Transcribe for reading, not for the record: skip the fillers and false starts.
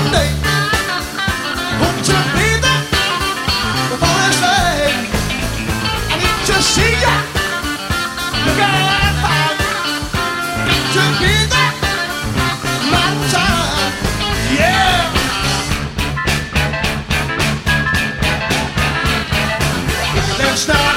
someday. Hope to be there before they say I need to see ya. Look at how to be there, my time, yeah. Let's start.